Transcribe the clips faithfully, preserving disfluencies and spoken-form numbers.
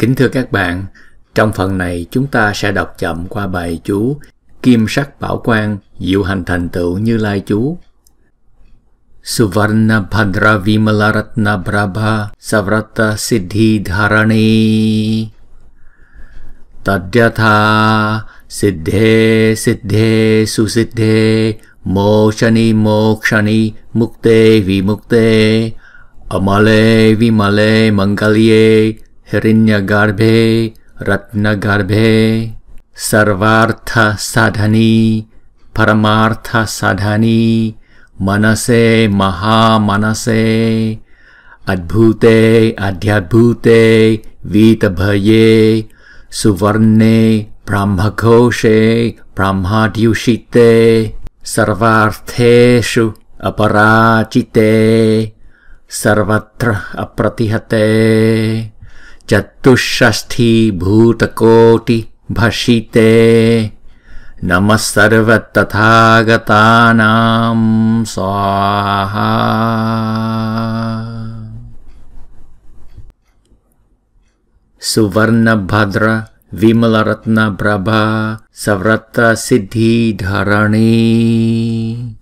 Kính thưa các bạn, trong phần này chúng ta sẽ đọc chậm qua bài chú Kim sắc bảo quang diệu hành thành tựu Như Lai chú. Suvarna Bhadra Vimala Ratna Prabha Savrata Siddhi Dharani Tadyatha Siddhe Siddhe Susiddhe Moshani Mokshani Mukte Vimukte Amale Vimale Mangalye Hiranyagarbhe Ratnagarbhe Sarvartha Sadhani Paramartha Sadhani Manase Mahamanase Adbhute Adhyadbhute Vitabhaye Suvarne Brahmakoshe Brahmadyushite Sarvartheshu Aparachite Sarvatra Apratihate Chatushashti Bhutakoti Bhashite Namasarvat Tathagatanam Swaha. Suvarna Bhadra Vimala Ratna Prabha Savrata Siddhi Dharani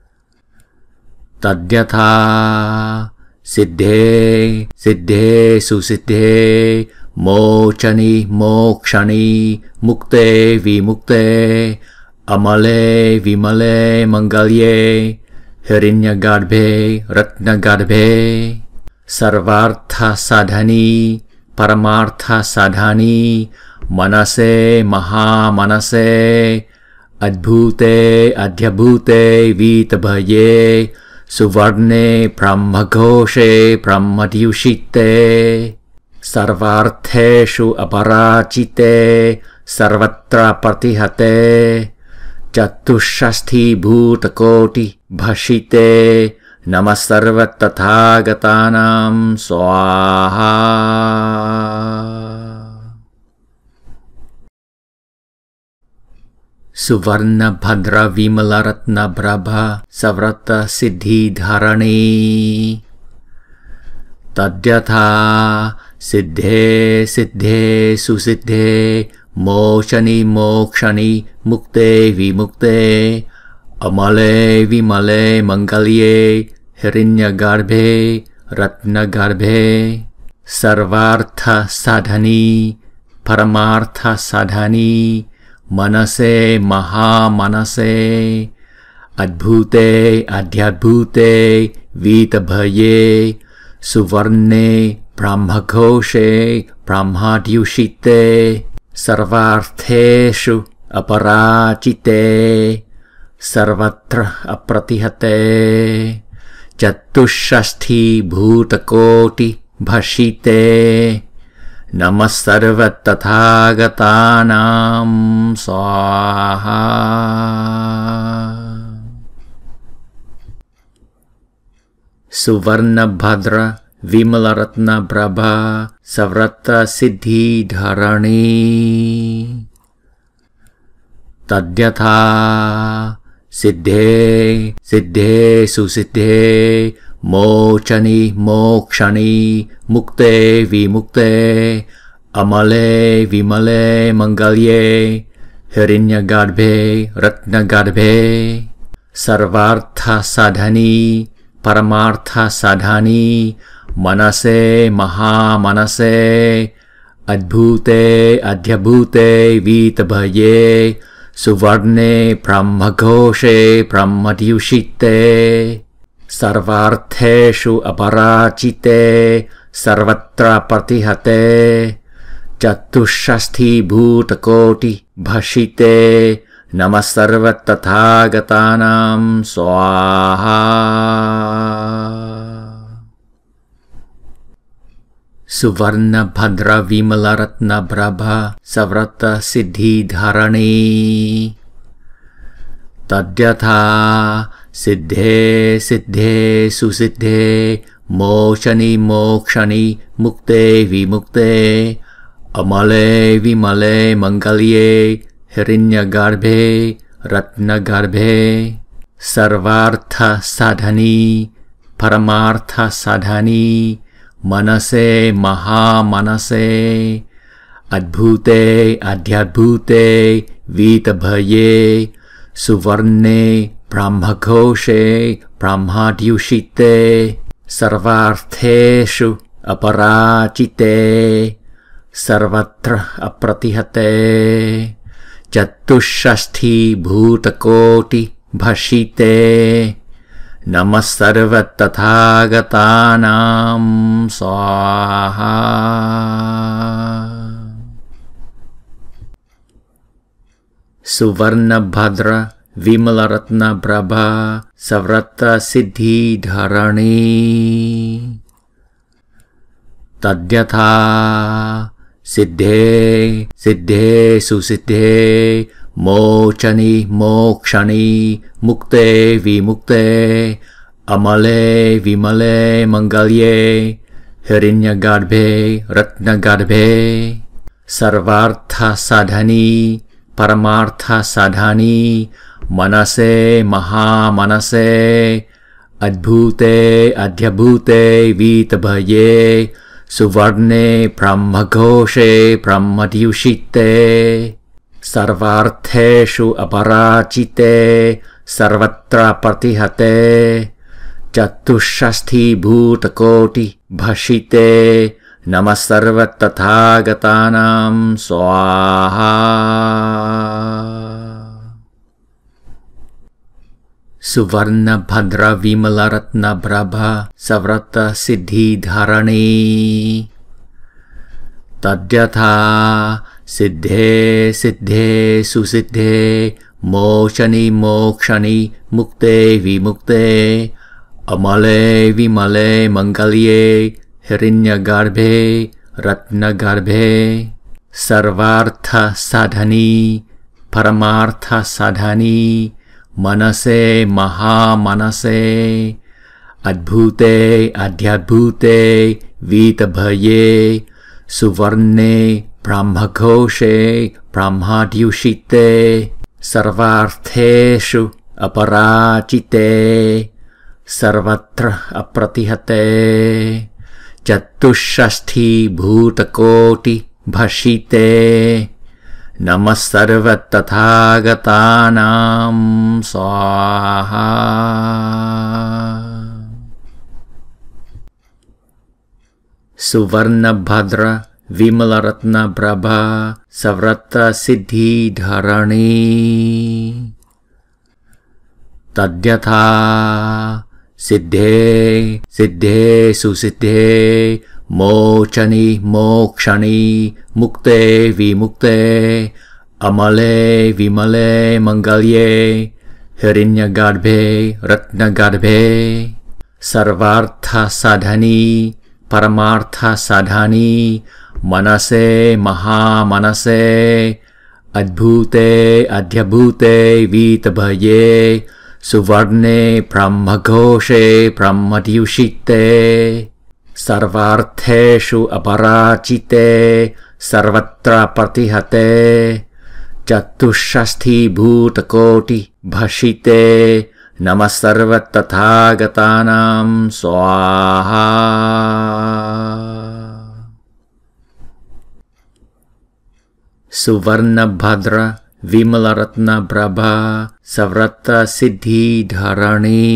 Tadyatha Siddhe Siddhe Susiddhe Mochani Mokshani Mukte Vimukte Amale Vimale Mangalye Hiranyagarbhe Ratnagarbhe Sarvartha Sadhani Paramartha Sadhani Manase Mahamanase Adbhute Adhyabhute Vitabhaye Suvarne Brahmakoshe Brahmadyushite Sarvartheshu Aparachite Sarvatra Partihate Chatushashti Bhutakoti Bhashite Namasarvat Tathagatanam Swaha. Suvarna Bhadra Vimala Ratna Prabha Savrata Siddhi Dharani Tadyatha Siddhe Siddhe Susiddhe Moshani Mokshani Mukte Vimukte Amale Vimale Mangalye Hiranyagarbhe Ratnagarbhe Sarvartha Sadhani Paramartha Sadhani Manase Mahamanase Adbhute Adhyadbhute Vitabhaye Suvarne Brahmakoshe Brahmadyushite Sarvartheshu Aparachite Sarvatra Apratihate Chatushashti Bhutakoti Bhashite Namasarvat Tathagatanam Swaha. Suvarna Bhadra Vimala Ratna Prabha Savrata Siddhi Dharani Tadyatha Siddhe Siddhe Susiddhe Mochani Mokshani Mukte Vimukte Amale Vimale Mangalye Hiranyagarbhe Ratnagarbhe Sarvartha Sadhani Paramartha Sadhani Manase Mahamanase Adbhute Adhyabhute Vitabhaye Suvarne Brahmakoshe Brahmadyushite Sarvartheshu Aparachite Sarvatra Partihate Chatushashti Bhutakoti Bhashite Namasarvat Tathagatanam Swaha. Suvarna Bhadra Vimala Ratna Prabha Savrata Siddhi Dharani Tadyatha Siddhe Siddhe Susiddhe Moshani Mokshani Mukte Vimukte Amale Vimale Mangalye Hiranyagarbhe Ratnagarbhe Sarvartha Sadhani Paramartha Sadhani Manase Mahamanase अद्भुते अध्याद्भुते वीतभये सुवर्णे ब्रह्मघोषे ब्रह्माद्युषिते सर्वार्थेषु अपराजिते सर्वत्र अप्रतिहते चतुष्षष्ठी भूतकोटि भषिते नमः सर्वतथागतानां स्वाहा। सुवर्णभद्र विमलरत्नप्रभा सव्रत सिद्धि धरणी तद्यथा सिद्धे सिद्धे सुसिद्धे मोचनी मोक्षणी मुक्ते विमुक्ते अमले विमले मंगल्ये हिरण्यगर्भे रत्नगर्भे सर्वार्थ साधनी परमार्थ साधनी मनसे महामनसे अद्भुते अद्भुते वीतभये सुवर्णे ब्रह्मघोषे ब्रह्मद्युषिते सर्वार्थेषु अपराजिते सर्वत्र प्रतिहते चतुष्षष्ठी भूतकोटि भषिते नमः सर्वतथागतानां स्वाहा। सुवर्णभद्र विमलरत्नप्रभा सव्रत सिद्धि धरणी तद्यथा सिद्धे सिद्धे सुसिद्धे मोचनी मोक्षणी मुक्ते विमुक्ते अमले विमले मंगल्ये हिरण्यगर्भे रत्नगर्भे सर्वार्थ साधनी परमार्थ साधनी मनसे महामनसे अद्भुते अध्याद्भुते वीतभये सुवर्णे ब्रह्मघोषे ब्रह्माद्युषिते सर्वार्थेषु अपराजिते सर्वत्र अप्रतिहते चतुष्षष्ठी भूतकोटि भषिते नमः सर्वतथागतानां स्वाहा। सुवर्णभद्र विमलरत्नप्रभा सव्रत सिद्धि धरणी तद्यथा सिद्धे सिद्धे सुसिद्धे मोचनी मोक्षणी मुक्ते विमुक्ते अमले विमले मंगल्ये हिरण्यगर्भे रत्नगर्भे सर्वार्थ साधनी परमार्थ साधनी मनसे महामनसे अद्भुते अद्भुते वीतभये सुवर्णे ब्रह्मघोषे ब्रह्मद्युषिते सर्वार्थेषु अपराजिते सर्वत्र प्रतिहते चतुष्षष्ठी भूतकोटि भषिते नमः सर्वतथागतानां स्वाहा। सुवर्णभद्र विमलरत्नप्रभा सव्रत सिद्धि धरणी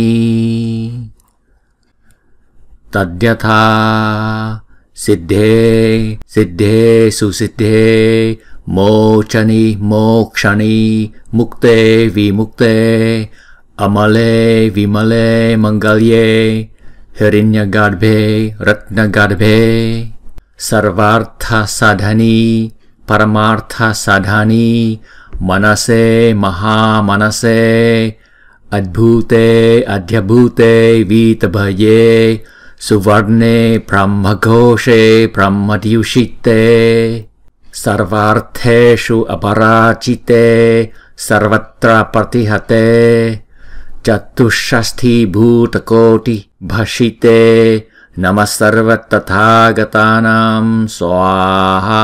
तद्यथा सिद्धे सिद्धे सुसिद्धे मोचनी मोक्षणी मुक्ते विमुक्ते अमले विमले मंगल्ये हिरण्यगर्भे रत्नगर्भे सर्वार्थ साधनी परमार्थ साधनी मनसे महामनसे अद्भुते अद्भुते वीतभये सुवर्णे ब्रह्मघोषे ब्रह्मद्युषिते सर्वार्थेषु अपराजिते सर्वत्र प्रतिहते चतुष्षष्ठी भूतकोटि भषिते नमः सर्वतथागतानां स्वाहा।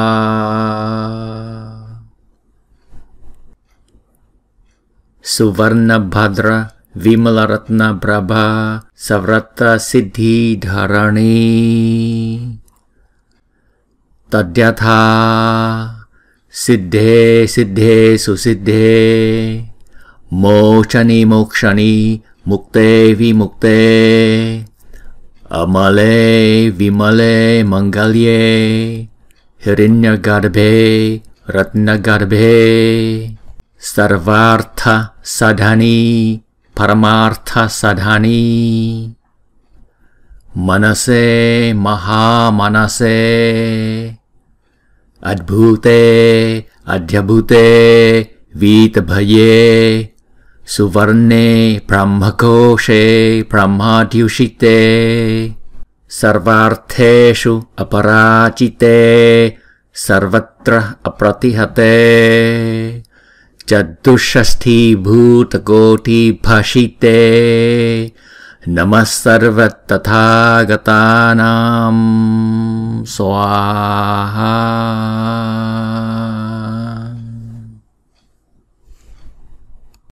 सुवर्णभद्र विमलरत्नप्रभा सव्रत सिद्धि धरणी तद्यथा सिद्धे सिद्धे सुसिद्धे मोक्षनि मोक्षनि मुक्ते विमुक्ते अमले विमले मंगल्ये हिरण्यगर्भे रत्नगर्भे सर्वार्थ साधनी परमार्थ साधनी मनसे महामनसे अद्भुते अद्भुते वीतभये सुवर्णे ब्रह्मकोशे ब्रह्माद्युषिते सर्वार्थेषु अपराजिते सर्वत्र अप्रतिहते चतुष्षष्ठीभूतकोटिभाषिते नमः सर्वतथागतानां स्वाहा।